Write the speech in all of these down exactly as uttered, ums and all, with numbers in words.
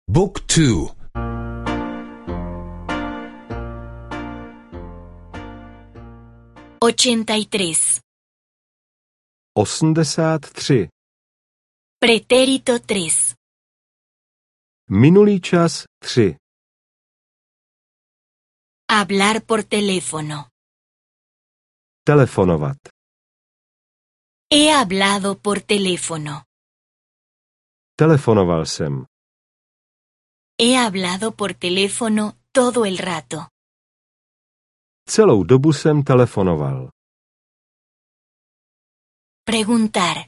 Book two. ochenta y tres. osmdesát tři. Pretérito tres. Minulý čas tři. Hablar por teléfono. Telefonovat. He hablado por teléfono. Telefonoval jsem. He hablado por teléfono todo el rato. Celou dobu jsem telefonoval. Preguntar.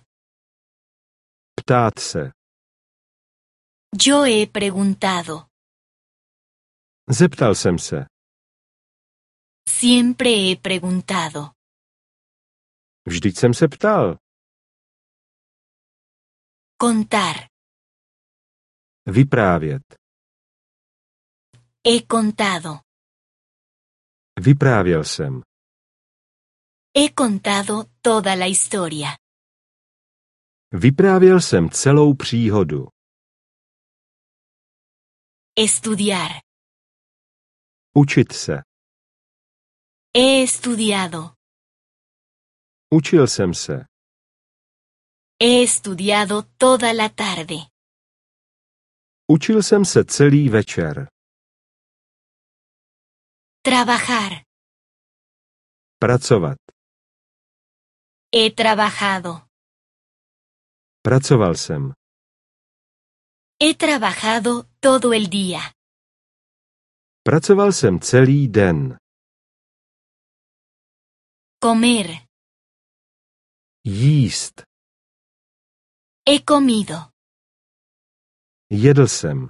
Ptát se. Yo he preguntado. Zeptal jsem se. Siempre he preguntado. Vždyť jsem se ptal. Contar. Vyprávět. He contado. Vyprávěl jsem. He contado toda la historia. Vyprávěl jsem celou příhodu. Estudiar. Učit se. He estudiado. Učil jsem se. He estudiado toda la tarde. Učil jsem se celý večer. Trabajar. Pracovat. He trabajado. Pracoval jsem. He trabajado todo el día. Pracoval jsem celý den. Comer. Jíst. He comido. Jedl jsem.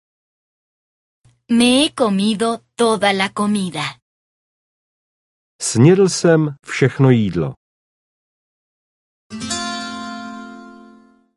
Me he comido toda la comida. Snědl jsem všechno jídlo.